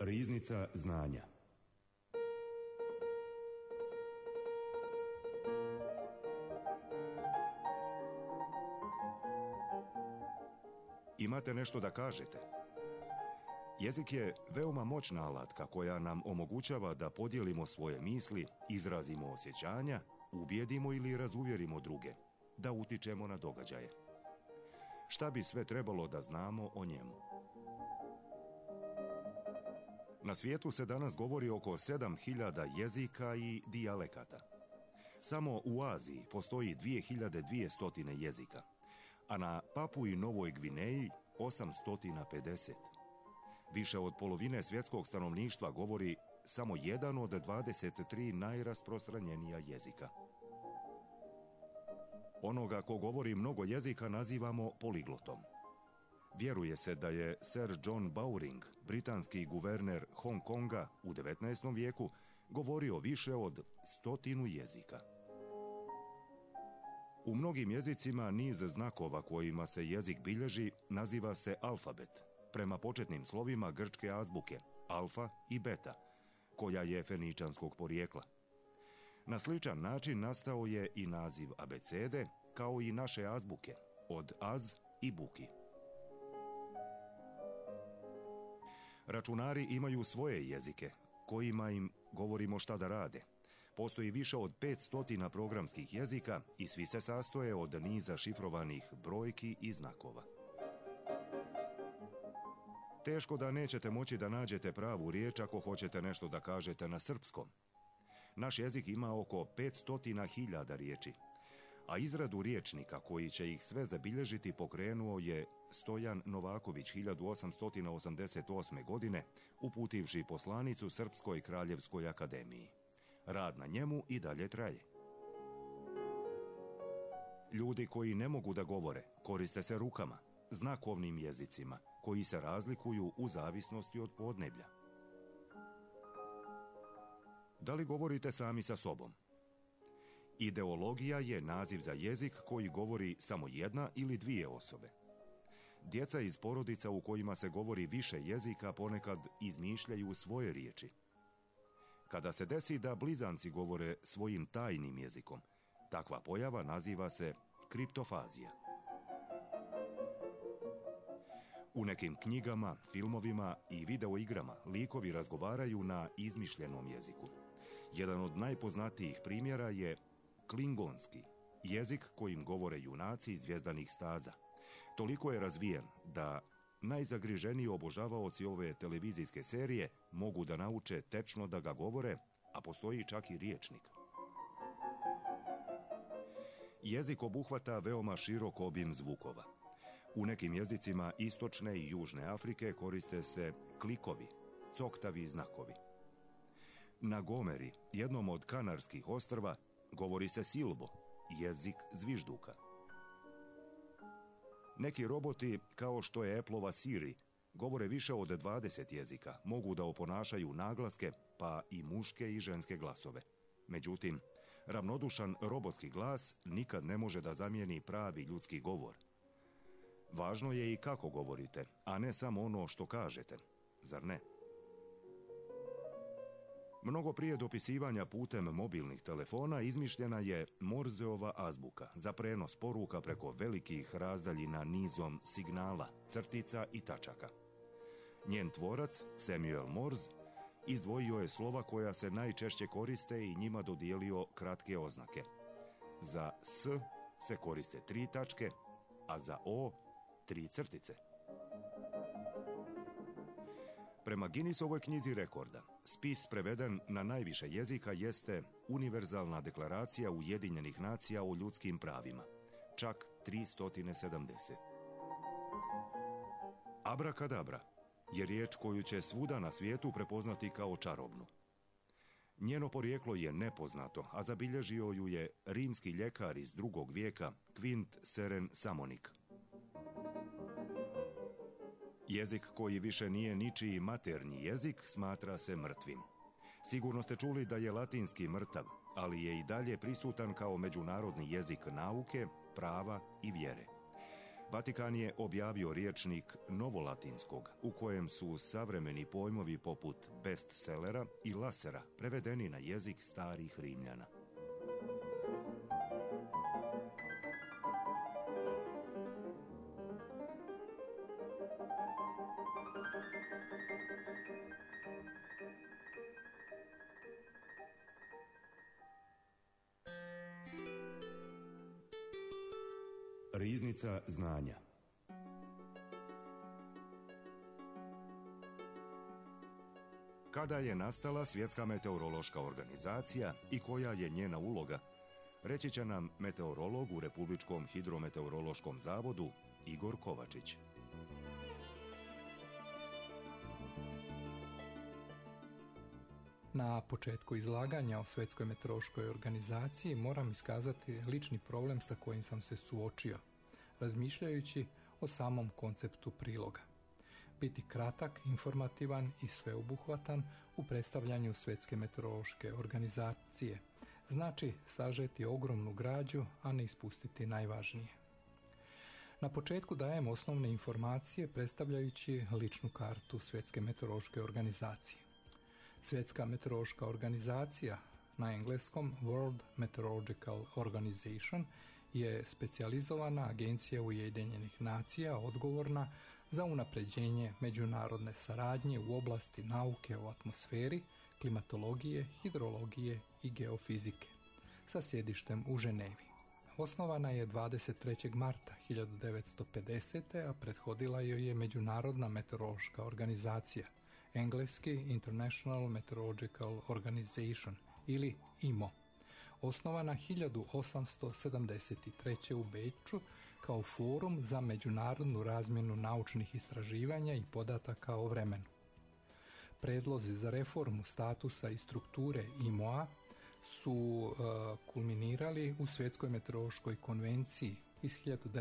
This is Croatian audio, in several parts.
Riznica znanja. Imate nešto da kažete? Jezik je veoma moćna alatka koja nam omogućava da podijelimo svoje misli, izrazimo osjećanja, ubijedimo ili razuvjerimo druge, da utičemo na događaje. Šta bi sve trebalo da znamo o njemu? Na svijetu se danas govori oko 7000 jezika i dijalekata. Samo u Aziji postoji 2200 jezika, a na Papui Novoj Gvineji 850. Više od polovine svjetskog stanovništva govori samo jedan od 23 najrasprostranjenija jezika. Onoga ko govori mnogo jezika nazivamo poliglotom. Vjeruje se da je Sir John Bowring, britanski guverner Hong Konga u 19. vijeku, govorio više od 100 jezika. U mnogim jezicima niz znakova kojima se jezik bilježi naziva se alfabet, prema početnim slovima grčke azbuke, alfa i beta, koja je feničanskog porijekla. Na sličan način nastao je i naziv abecede, kao i naše azbuke, od az i buki. Računari imaju svoje jezike, kojima im govorimo šta da rade. Postoji više od 500 programskih jezika i svi se sastoje od niza šifrovanih brojki i znakova. Teško da nećete moći da nađete pravu riječ ako hoćete nešto da kažete na srpskom. Naš jezik ima oko 500.000 riječi, a izradu riječnika koji će ih sve zabilježiti pokrenuo je Stojan Novaković 1888. godine, uputivši poslanicu Srpskoj kraljevskoj akademiji. Rad na njemu i dalje traje. Ljudi koji ne mogu da govore koriste se rukama, znakovnim jezicima, koji se razlikuju u zavisnosti od podneblja. Da li govorite sami sa sobom? Ideologija je naziv za jezik koji govori samo jedna ili dvije osobe. Djeca iz porodica u kojima se govori više jezika ponekad izmišljaju svoje riječi. Kada se desi da blizanci govore svojim tajnim jezikom, takva pojava naziva se kriptofazija. U nekim knjigama, filmovima i videoigrama likovi razgovaraju na izmišljenom jeziku. Jedan od najpoznatijih primjera je klingonski, jezik kojim govore junaci Zvjezdanih staza. Toliko je razvijen da najzagriženiji obožavaoci ove televizijske serije mogu da nauče tečno da ga govore, a postoji čak i rječnik. Jezik obuhvata veoma širok obim zvukova. U nekim jezicima istočne i južne Afrike koriste se klikovi, coktavi znakovi. Na Gomeri, jednom od Kanarskih ostrva, govori se silbo, jezik zvižduka. Neki roboti, kao što je Appleova Siri, govore više od 20 jezika, mogu da oponašaju naglaske, pa i muške i ženske glasove. Međutim, ravnodušan robotski glas nikad ne može da zamijeni pravi ljudski govor. Važno je i kako govorite, a ne samo ono što kažete, zar ne? Mnogo prije dopisivanja putem mobilnih telefona izmišljena je Morzeova azbuka za prenos poruka preko velikih razdaljina nizom signala, crtica i tačaka. Njen tvorac, Samuel Morse, izdvojio je slova koja se najčešće koriste i njima dodijelio kratke oznake. Za S se koriste 3 tačke, a za O 3 crtice. Prema Guinnessovoj knjizi rekorda, spis preveden na najviše jezika jeste Univerzalna deklaracija Ujedinjenih nacija o ljudskim pravima, čak 370. Abrakadabra je riječ koju će svuda na svijetu prepoznati kao čarobnu. Njeno porijeklo je nepoznato, a zabilježio ju je rimski ljekar iz 2. vijeka Quint Seren Samonik. Jezik koji više nije ničiji maternji jezik smatra se mrtvim. Sigurno ste čuli da je latinski mrtav, ali je i dalje prisutan kao međunarodni jezik nauke, prava i vjere. Vatikan je objavio rječnik novolatinskog, u kojem su savremeni pojmovi poput bestsellera i lasera prevedeni na jezik starih Rimljana. Riznica znanja. Kada je nastala Svjetska meteorološka organizacija i koja je njena uloga, reći će nam meteorolog u Republičkom hidrometeorološkom zavodu Igor Kovačić. Na početku izlaganja o Svjetskoj meteorološkoj organizaciji moram iskazati lični problem sa kojim sam se suočio, razmišljajući o samom konceptu priloga. Biti kratak, informativan i sveobuhvatan u predstavljanju Svjetske meteorološke organizacije znači sažeti ogromnu građu, a ne ispustiti najvažnije. Na početku dajem osnovne informacije predstavljajući ličnu kartu Svjetske meteorološke organizacije. Svjetska meteorološka organizacija, na engleskom World Meteorological Organization, je specijalizovana agencija Ujedinjenih nacija odgovorna za unapređenje međunarodne saradnje u oblasti nauke o atmosferi, klimatologije, hidrologije i geofizike, sa sjedištem u Ženevi. Osnovana je 23. marta 1950. a prethodila joj je Međunarodna meteorološka organizacija, engleski International Meteorological Organization ili IMO, osnovana 1873. u Beču kao forum za međunarodnu razmjenu naučnih istraživanja i podataka o vremenu. Predlozi za reformu statusa i strukture IMO-a su kulminirali u Svjetskoj meteorološkoj konvenciji iz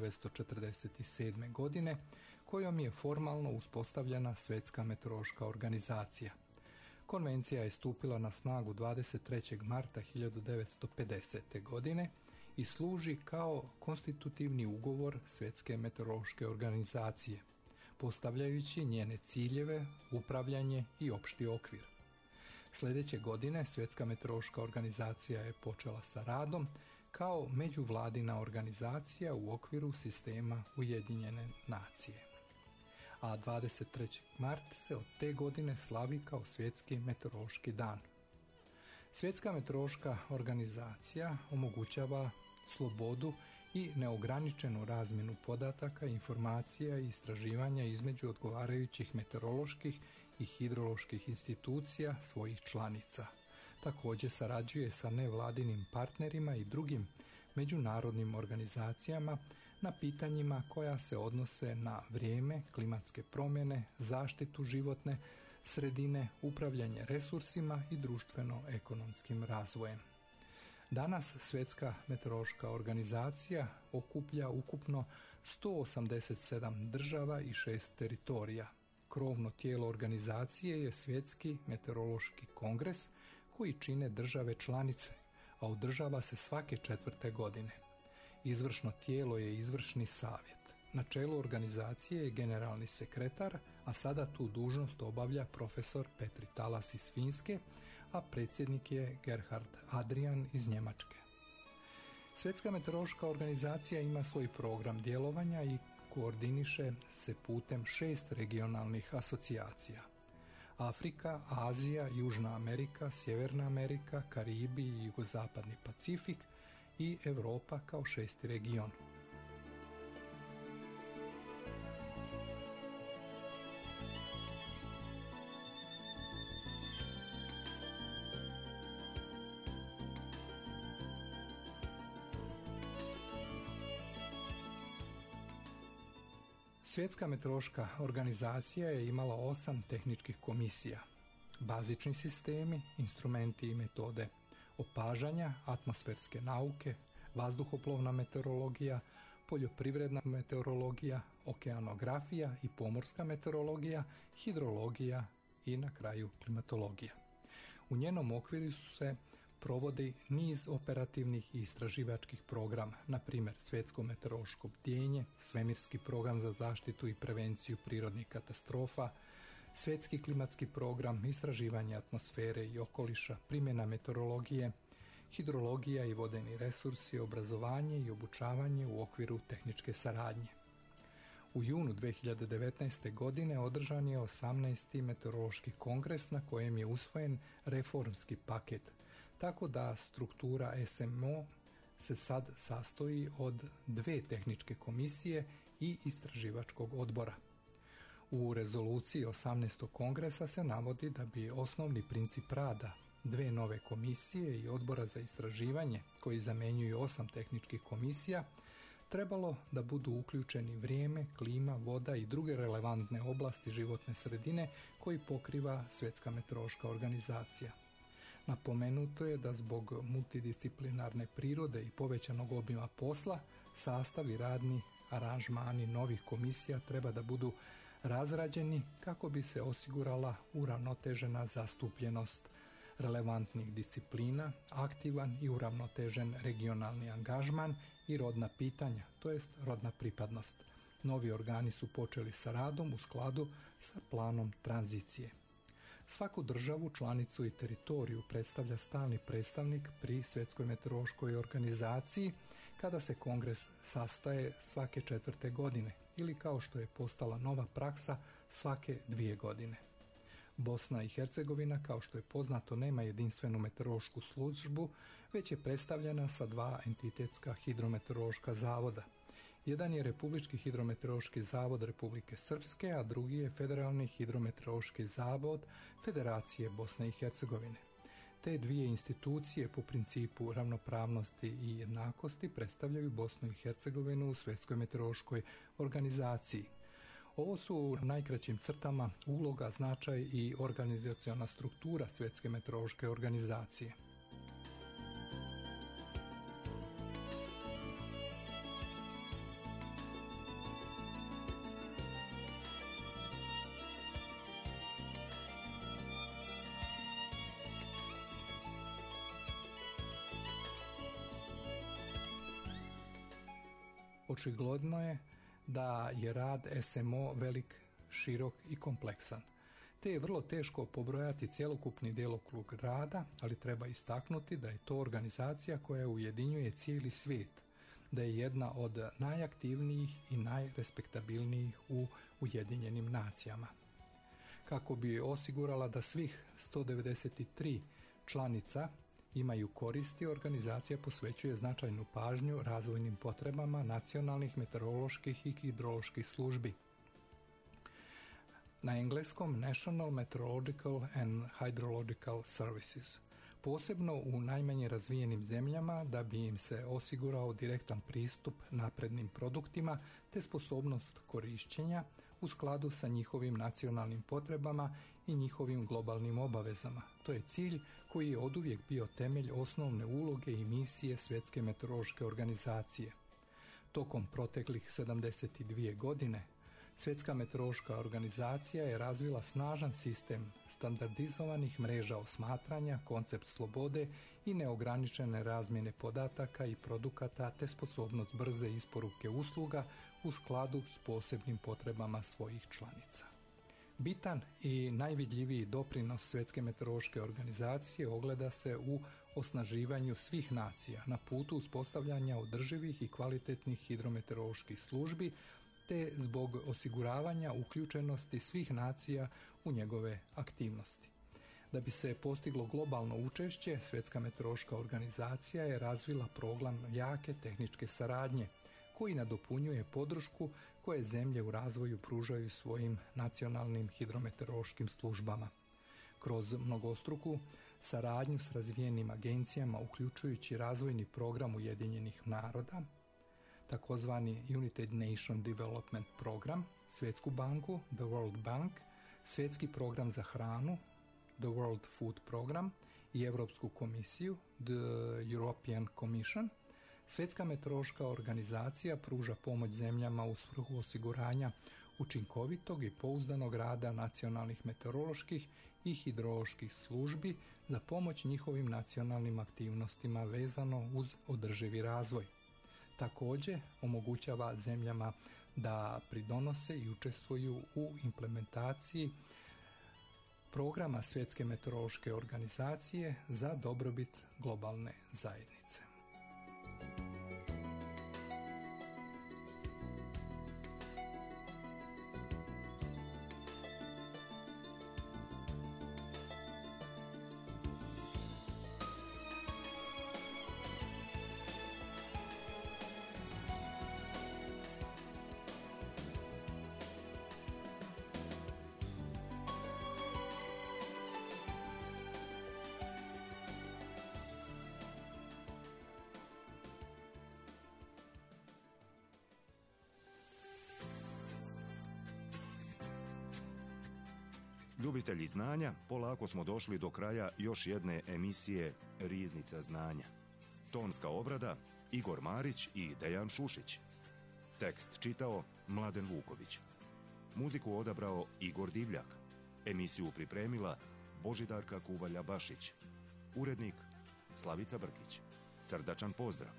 1947. godine, kojom je formalno uspostavljena Svjetska meteorološka organizacija. Konvencija je stupila na snagu 23. marta 1950. godine i služi kao konstitutivni ugovor Svjetske meteorološke organizacije, postavljajući njene ciljeve, upravljanje i opšti okvir. Sljedeće godine Svjetska meteorološka organizacija je počela sa radom kao međuvladina organizacija u okviru sistema Ujedinjene nacije. A 23. mart se od te godine slavi kao Svjetski meteorološki dan. Svjetska meteorološka organizacija omogućava slobodu i neograničenu razmjenu podataka, informacija i istraživanja između odgovarajućih meteoroloških i hidroloških institucija svojih članica. Također sarađuje sa nevladinim partnerima i drugim međunarodnim organizacijama na pitanjima koja se odnose na vrijeme, klimatske promjene, zaštitu životne sredine, upravljanje resursima i društveno-ekonomskim razvojem. Danas Svjetska meteorološka organizacija okuplja ukupno 187 država i 6 teritorija. Krovno tijelo organizacije je Svjetski meteorološki kongres koji čine države članice, a održava se svake 4. godine. Izvršno tijelo je izvršni savjet. Na čelu organizacije je generalni sekretar, a sada tu dužnost obavlja profesor Petri Talas iz Finske, a predsjednik je Gerhard Adrian iz Njemačke. Svjetska meteorološka organizacija ima svoj program djelovanja i koordiniše se putem 6 regionalnih asocijacija. Afrika, Azija, Južna Amerika, Sjeverna Amerika, Karibi i Jugozapadni Pacifik i Europa kao 6. region. Svjetska meteorološka organizacija je imala 8 tehničkih komisija. Bazični sistemi, instrumenti i metode opažanja, atmosferske nauke, vazduhoplovna meteorologija, poljoprivredna meteorologija, okeanografija i pomorska meteorologija, hidrologija i na kraju klimatologija. U njenom okviru su se provodi niz operativnih i istraživačkih programa, na primjer Svjetsko meteorološko bdjenje, Svemirski program za zaštitu i prevenciju prirodnih katastrofa, Svjetski klimatski program, istraživanje atmosfere i okoliša, primjena meteorologije, hidrologija i vodeni resursi, obrazovanje i obučavanje u okviru tehničke saradnje. U junu 2019. godine održan je 18. meteorološki kongres na kojem je usvojen reformski paket, tako da struktura SMO se sad sastoji od 2 tehničke komisije i istraživačkog odbora. U rezoluciji 18. kongresa se navodi da bi osnovni princip rada 2 nove komisije i odbora za istraživanje, koji zamjenjuju 8 tehničkih komisija, trebalo da budu uključeni vrijeme, klima, voda i druge relevantne oblasti životne sredine koji pokriva Svjetska meteorološka organizacija. Napomenuto je da zbog multidisciplinarne prirode i povećanog obima posla, sastav i radni aranžmani novih komisija treba da budu razrađeni kako bi se osigurala uravnotežena zastupljenost relevantnih disciplina, aktivan i uravnotežen regionalni angažman i rodna pitanja, to jest rodna pripadnost. Novi organi su počeli sa radom u skladu sa planom tranzicije. Svaku državu, članicu i teritoriju predstavlja stalni predstavnik pri Svjetskoj meteorološkoj organizaciji kada se kongres sastaje svake 4. godine ili, kao što je postala nova praksa, svake 2 godine. Bosna i Hercegovina, kao što je poznato, nema jedinstvenu meteorološku službu, već je predstavljena sa 2 entitetska hidrometeorološka zavoda. Jedan je Republički hidrometeorološki zavod Republike Srpske, a drugi je Federalni hidrometeorološki zavod Federacije Bosne i Hercegovine. Te 2 institucije po principu ravnopravnosti i jednakosti predstavljaju Bosnu i Hercegovinu u Svjetskoj meteorološkoj organizaciji. Ovo su u najkraćim crtama uloga, značaj i organizaciona struktura Svjetske meteorološke organizacije. Očigledno je da je rad SMO velik, širok i kompleksan, te je vrlo teško pobrojati cjelokupni djelokrug rada, ali treba istaknuti da je to organizacija koja ujedinjuje cijeli svijet, da je jedna od najaktivnijih i najrespektabilnijih u Ujedinjenim nacijama. Kako bi osigurala da svih 193 članica imaju koristi, organizacija posvećuje značajnu pažnju razvojnim potrebama nacionalnih meteoroloških i hidroloških službi. Na engleskom National Meteorological and Hydrological Services, posebno u najmanje razvijenim zemljama da bi im se osigurao direktan pristup naprednim produktima te sposobnost korišćenja u skladu sa njihovim nacionalnim potrebama i njihovim globalnim obavezama. To je cilj koji je oduvijek bio temelj osnovne uloge i misije Svjetske meteorološke organizacije. Tokom proteklih 72 godine Svjetska meteorološka organizacija je razvila snažan sistem standardizovanih mreža osmatranja, koncept slobode i neograničene razmjene podataka i produkata te sposobnost brze isporuke usluga u skladu s posebnim potrebama svojih članica. Bitan i najvidljiviji doprinos Svjetske meteorološke organizacije ogleda se u osnaživanju svih nacija na putu uspostavljanja održivih i kvalitetnih hidrometeoroloških službi te zbog osiguravanja uključenosti svih nacija u njegove aktivnosti. Da bi se postiglo globalno učešće, Svjetska meteorološka organizacija je razvila program jake tehničke saradnje, koji nadopunjuje podršku koje zemlje u razvoju pružaju svojim nacionalnim hidrometeorološkim službama. Kroz mnogostruku saradnju s razvijenim agencijama, uključujući razvojni program Ujedinjenih naroda, takozvani United Nation Development Program, Svjetsku banku, The World Bank, Svjetski program za hranu, The World Food Program i Europsku komisiju, The European Commission, Svjetska meteorološka organizacija pruža pomoć zemljama u svrhu osiguranja učinkovitog i pouzdanog rada nacionalnih meteoroloških i hidroloških službi za pomoć njihovim nacionalnim aktivnostima vezano uz održivi razvoj. Također omogućava zemljama da pridonose i učestvuju u implementaciji programa Svjetske meteorološke organizacije za dobrobit globalne zajednice. Ljubitelji znanja, polako smo došli do kraja još jedne emisije Riznica znanja. Tonska obrada Igor Marić i Dejan Šušić. Tekst čitao Mladen Vuković. Muziku odabrao Igor Divljak. Emisiju pripremila Božidarka Kuvalja-Bašić. Urednik Slavica Brkić. Srdačan pozdrav!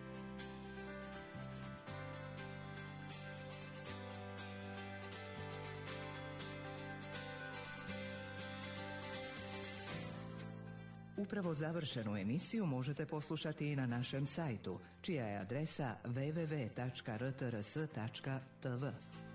Upravo završenu emisiju možete poslušati i na našem sajtu, čija je adresa www.rtrs.tv.